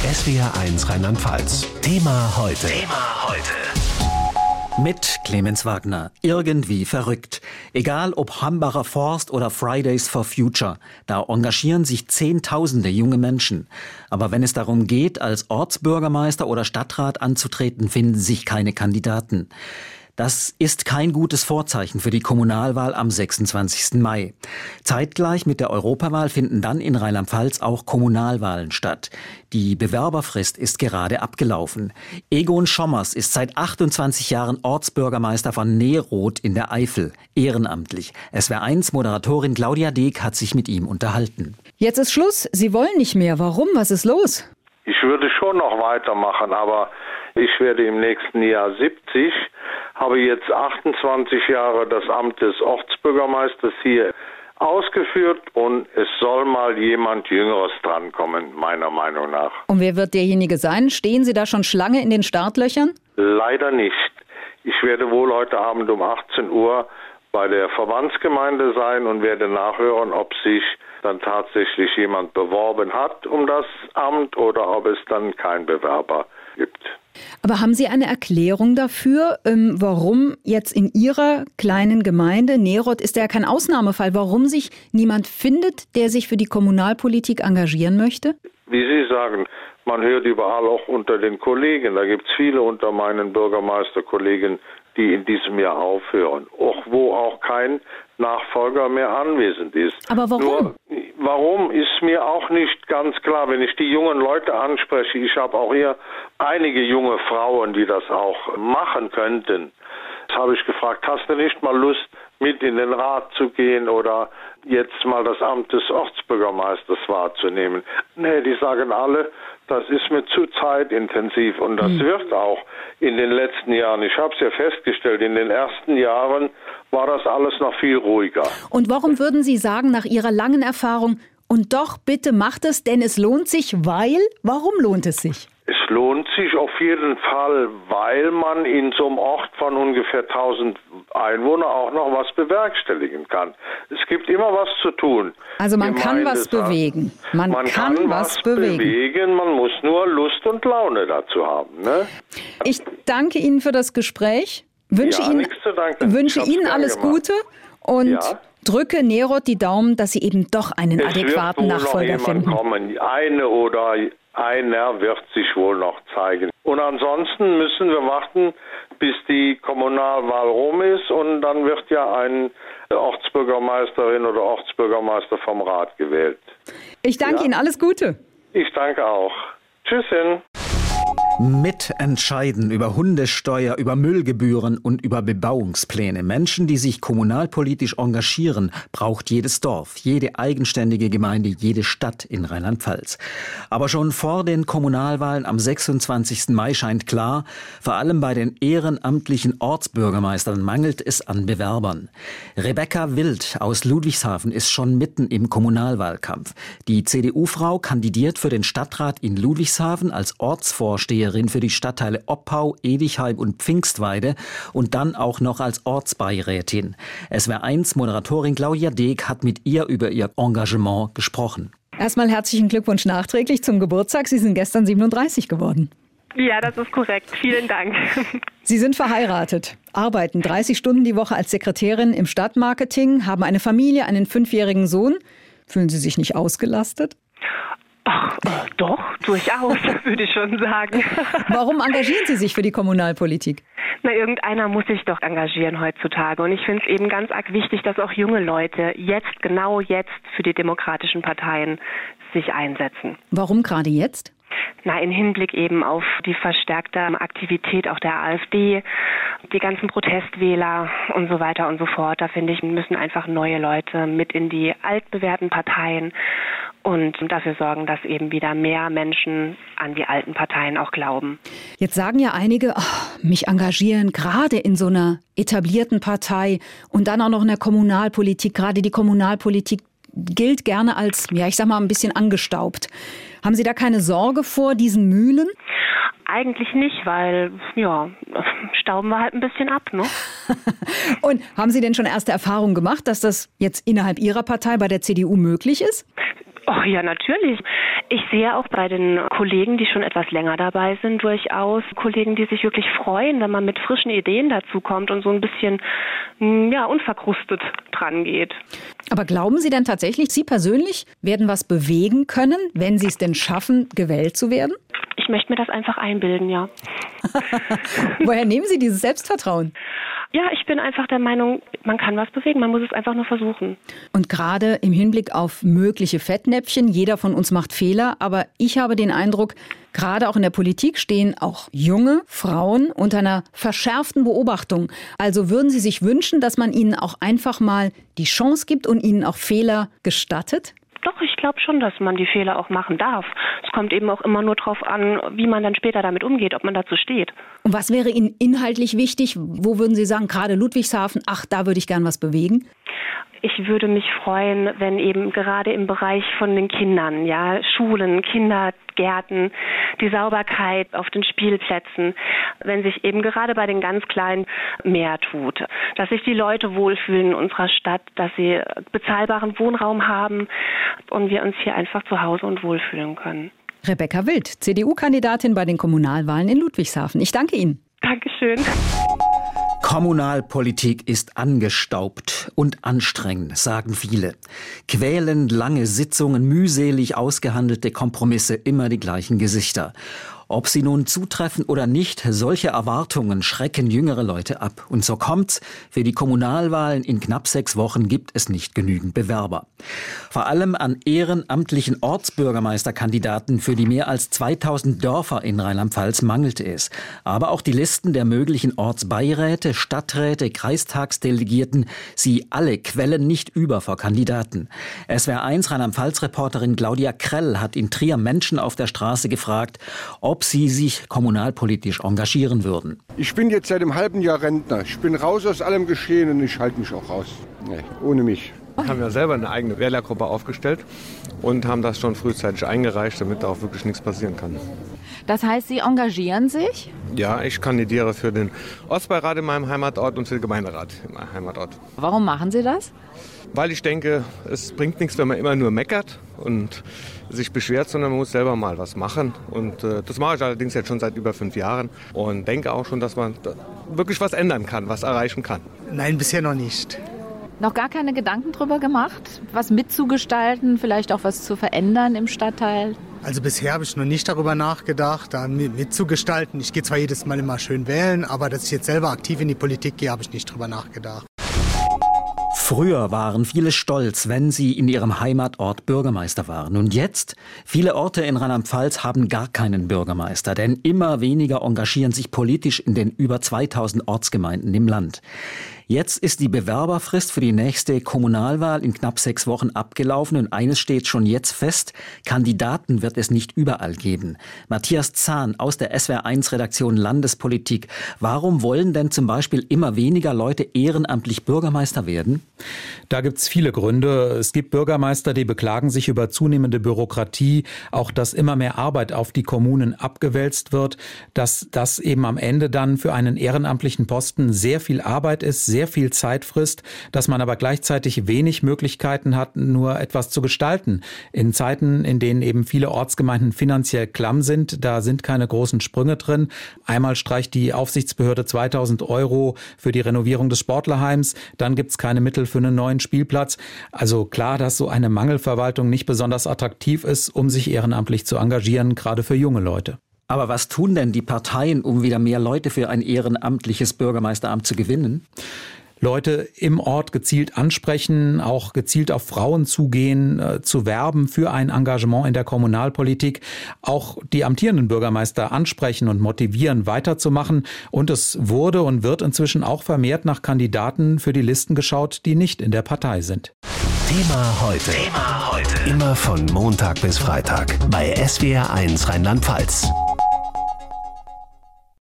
SWR1 Rheinland-Pfalz. Thema heute. Mit Clemens Wagner. Irgendwie verrückt. Egal ob Hambacher Forst oder Fridays for Future, da engagieren sich Zehntausende junge Menschen. Aber wenn es darum geht, als Ortsbürgermeister oder Stadtrat anzutreten, finden sich keine Kandidaten. Das ist kein gutes Vorzeichen für die Kommunalwahl am 26. Mai. Zeitgleich mit der Europawahl finden dann in Rheinland-Pfalz auch Kommunalwahlen statt. Die Bewerberfrist ist gerade abgelaufen. Egon Schommers ist seit 28 Jahren Ortsbürgermeister von Neeroth in der Eifel, ehrenamtlich. SWR1-Moderatorin Claudia Deek hat sich mit ihm unterhalten. Jetzt ist Schluss. Sie wollen nicht mehr. Warum? Was ist los? Ich würde schon noch weitermachen, aber ich werde im nächsten Jahr 70, habe jetzt 28 Jahre das Amt des Ortsbürgermeisters hier ausgeführt und es soll mal jemand Jüngeres drankommen, meiner Meinung nach. Und wer wird derjenige sein? Stehen Sie da schon Schlange in den Startlöchern? Leider nicht. Ich werde wohl heute Abend um 18 Uhr bei der Verbandsgemeinde sein und werde nachhören, ob sich dann tatsächlich jemand beworben hat um das Amt oder ob es dann keinen Bewerber gibt. Aber haben Sie eine Erklärung dafür, warum jetzt in Ihrer kleinen Gemeinde, Neeroth ist ja kein Ausnahmefall, warum sich niemand findet, der sich für die Kommunalpolitik engagieren möchte? Wie Sie sagen, man hört überall auch unter den Kollegen, da gibt es viele unter meinen Bürgermeisterkollegen, die in diesem Jahr aufhören, auch wo auch kein Nachfolger mehr anwesend ist. Aber warum? Nur, warum ist mir auch nicht ganz klar, wenn ich die jungen Leute anspreche. Ich habe auch hier einige junge Frauen, die das auch machen könnten. Das habe ich gefragt, hast du nicht mal Lust, mit in den Rat zu gehen oder jetzt mal das Amt des Ortsbürgermeisters wahrzunehmen? Nee, die sagen alle, das ist mir zu zeitintensiv und das wird auch in den letzten Jahren. Ich habe es ja festgestellt, in den ersten Jahren war das alles noch viel ruhiger. Und warum würden Sie sagen, nach Ihrer langen Erfahrung, und doch bitte macht es, denn es lohnt sich, warum lohnt es sich? Es lohnt sich auf jeden Fall, weil man in so einem Ort von ungefähr 1000 Einwohnern auch noch was bewerkstelligen kann. Es gibt immer was zu tun. Also man kann was bewegen. Man kann was bewegen. Man muss nur Lust und Laune dazu haben. Ne? Ich danke Ihnen für das Gespräch. Wünsche Ihnen alles Gute und drücke Neeroth die Daumen, dass Sie eben doch einen adäquaten Nachfolger finden. Eine oder einer wird sich wohl noch zeigen. Und ansonsten müssen wir warten, bis die Kommunalwahl rum ist und dann wird ja eine Ortsbürgermeisterin oder Ortsbürgermeister vom Rat gewählt. Ich danke Ihnen, alles Gute. Ich danke auch. Tschüsschen. Mitentscheiden über Hundesteuer, über Müllgebühren und über Bebauungspläne. Menschen, die sich kommunalpolitisch engagieren, braucht jedes Dorf, jede eigenständige Gemeinde, jede Stadt in Rheinland-Pfalz. Aber schon vor den Kommunalwahlen am 26. Mai scheint klar, vor allem bei den ehrenamtlichen Ortsbürgermeistern mangelt es an Bewerbern. Rebecca Wild aus Ludwigshafen ist schon mitten im Kommunalwahlkampf. Die CDU-Frau kandidiert für den Stadtrat in Ludwigshafen als Ortsvorsteherin für die Stadtteile Oppau, Edichheim und Pfingstweide und dann auch noch als Ortsbeirätin. SWR1-Moderatorin Claudia Deek hat mit ihr über ihr Engagement gesprochen. Erstmal herzlichen Glückwunsch nachträglich zum Geburtstag. Sie sind gestern 37 geworden. Ja, das ist korrekt. Vielen Dank. Sie sind verheiratet, arbeiten 30 Stunden die Woche als Sekretärin im Stadtmarketing, haben eine Familie, einen 5-jährigen Sohn. Fühlen Sie sich nicht ausgelastet? Ach, doch, durchaus, würde ich schon sagen. Warum engagieren Sie sich für die Kommunalpolitik? Na, irgendeiner muss sich doch engagieren heutzutage. Und ich finde es eben ganz arg wichtig, dass auch junge Leute genau jetzt für die demokratischen Parteien sich einsetzen. Warum gerade jetzt? Na, in Hinblick eben auf die verstärkte Aktivität auch der AfD, die ganzen Protestwähler und so weiter und so fort. Da finde ich, müssen einfach neue Leute mit in die altbewährten Parteien und dafür sorgen, dass eben wieder mehr Menschen an die alten Parteien auch glauben. Jetzt sagen ja einige, mich engagieren gerade in so einer etablierten Partei und dann auch noch in der Kommunalpolitik. Gerade die Kommunalpolitik gilt gerne als, ich sag mal, ein bisschen angestaubt. Haben Sie da keine Sorge vor diesen Mühlen? Eigentlich nicht, weil, stauben wir halt ein bisschen ab, ne? Und haben Sie denn schon erste Erfahrungen gemacht, dass das jetzt innerhalb Ihrer Partei bei der CDU möglich ist? Oh ja, natürlich. Ich sehe auch bei den Kollegen, die schon etwas länger dabei sind, durchaus Kollegen, die sich wirklich freuen, wenn man mit frischen Ideen dazu kommt und so ein bisschen unverkrustet dran geht. Aber glauben Sie denn tatsächlich, Sie persönlich werden was bewegen können, wenn Sie es denn schaffen, gewählt zu werden? Ich möchte mir das einfach einbilden, ja. Woher nehmen Sie dieses Selbstvertrauen? Ja, ich bin einfach der Meinung, man kann was bewegen, man muss es einfach nur versuchen. Und gerade im Hinblick auf mögliche Fettnäpfchen, jeder von uns macht Fehler, aber ich habe den Eindruck, gerade auch in der Politik stehen auch junge Frauen unter einer verschärften Beobachtung. Also würden Sie sich wünschen, dass man ihnen auch einfach mal die Chance gibt und ihnen auch Fehler gestattet? Doch, ich glaube schon, dass man die Fehler auch machen darf. Es kommt eben auch immer nur drauf an, wie man dann später damit umgeht, ob man dazu steht. Und was wäre Ihnen inhaltlich wichtig? Wo würden Sie sagen, gerade Ludwigshafen, da würde ich gern was bewegen? Ich würde mich freuen, wenn eben gerade im Bereich von den Kindern, ja, Schulen, Kindergärten, die Sauberkeit auf den Spielplätzen, wenn sich eben gerade bei den ganz Kleinen mehr tut. Dass sich die Leute wohlfühlen in unserer Stadt, dass sie bezahlbaren Wohnraum haben und wir uns hier einfach zu Hause und wohlfühlen können. Rebecca Wild, CDU-Kandidatin bei den Kommunalwahlen in Ludwigshafen. Ich danke Ihnen. Dankeschön. Kommunalpolitik ist angestaubt und anstrengend, sagen viele. Quälend lange Sitzungen, mühselig ausgehandelte Kompromisse, immer die gleichen Gesichter. Ob sie nun zutreffen oder nicht, solche Erwartungen schrecken jüngere Leute ab. Und so kommt's, für die Kommunalwahlen in knapp 6 Wochen gibt es nicht genügend Bewerber. Vor allem an ehrenamtlichen Ortsbürgermeisterkandidaten für die mehr als 2000 Dörfer in Rheinland-Pfalz mangelte es. Aber auch die Listen der möglichen Ortsbeiräte, Stadträte, Kreistagsdelegierten, sie alle quellen nicht über vor Kandidaten. SWR1 Rheinland-Pfalz-Reporterin Claudia Krell hat in Trier Menschen auf der Straße gefragt, ob sie sich kommunalpolitisch engagieren würden. Ich bin jetzt seit einem halben Jahr Rentner. Ich bin raus aus allem Geschehen und ich halte mich auch raus. Nee, ohne mich. Wir haben ja selber eine eigene Wählergruppe aufgestellt und haben das schon frühzeitig eingereicht, damit da auch wirklich nichts passieren kann. Das heißt, Sie engagieren sich? Ja, ich kandidiere für den Ortsbeirat in meinem Heimatort und für den Gemeinderat in meinem Heimatort. Warum machen Sie das? Weil ich denke, es bringt nichts, wenn man immer nur meckert und sich beschwert, sondern man muss selber mal was machen. Und das mache ich allerdings jetzt schon seit über 5 Jahren und denke auch schon, dass man da wirklich was ändern kann, was erreichen kann. Nein, bisher noch nicht. Noch gar keine Gedanken drüber gemacht, was mitzugestalten, vielleicht auch was zu verändern im Stadtteil? Also bisher habe ich noch nicht darüber nachgedacht, da mitzugestalten. Ich gehe zwar jedes Mal immer schön wählen, aber dass ich jetzt selber aktiv in die Politik gehe, habe ich nicht drüber nachgedacht. Früher waren viele stolz, wenn sie in ihrem Heimatort Bürgermeister waren. Und jetzt? Viele Orte in Rheinland-Pfalz haben gar keinen Bürgermeister, denn immer weniger engagieren sich politisch in den über 2000 Ortsgemeinden im Land. Jetzt ist die Bewerberfrist für die nächste Kommunalwahl in knapp 6 Wochen abgelaufen und eines steht schon jetzt fest, Kandidaten wird es nicht überall geben. Matthias Zahn aus der SWR1-Redaktion Landespolitik. Warum wollen denn zum Beispiel immer weniger Leute ehrenamtlich Bürgermeister werden? Da gibt's viele Gründe. Es gibt Bürgermeister, die beklagen sich über zunehmende Bürokratie, auch dass immer mehr Arbeit auf die Kommunen abgewälzt wird, dass das eben am Ende dann für einen ehrenamtlichen Posten sehr viel Arbeit ist, sehr viel Zeit frisst, dass man aber gleichzeitig wenig Möglichkeiten hat, nur etwas zu gestalten. In Zeiten, in denen eben viele Ortsgemeinden finanziell klamm sind, da sind keine großen Sprünge drin. Einmal streicht die Aufsichtsbehörde 2000 € für die Renovierung des Sportlerheims, dann gibt's keine Mittel für einen neuen Spielplatz. Also klar, dass so eine Mangelverwaltung nicht besonders attraktiv ist, um sich ehrenamtlich zu engagieren, gerade für junge Leute. Aber was tun denn die Parteien, um wieder mehr Leute für ein ehrenamtliches Bürgermeisteramt zu gewinnen? Leute im Ort gezielt ansprechen, auch gezielt auf Frauen zugehen, zu werben für ein Engagement in der Kommunalpolitik, auch die amtierenden Bürgermeister ansprechen und motivieren, weiterzumachen. Und es wurde und wird inzwischen auch vermehrt nach Kandidaten für die Listen geschaut, die nicht in der Partei sind. Thema heute. Immer von Montag bis Freitag bei SWR1 Rheinland-Pfalz.